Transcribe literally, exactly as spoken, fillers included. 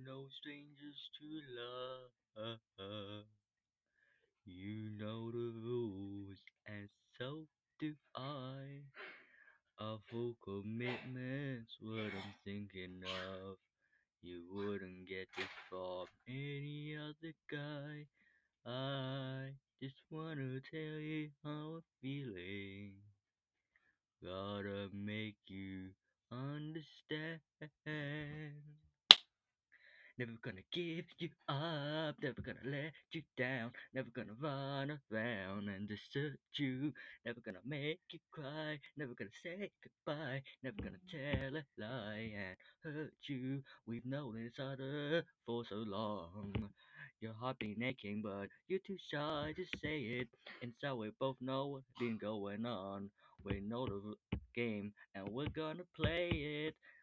no strangers to love. You know the rules, and so do I. A full commitment's what I'm thinking of. You wouldn't get this from any other guy. I just wanna tell you how I'm feeling. Gotta make you understand. Never gonna give you up, never gonna let you down, never gonna run around and desert you, never gonna make you cry, never gonna say goodbye, never gonna tell a lie and hurt you. We've known each other for so long. Your heart been aching, but you're too shy to say it. Inside we both know what's been going on. We know the game and we're gonna play it.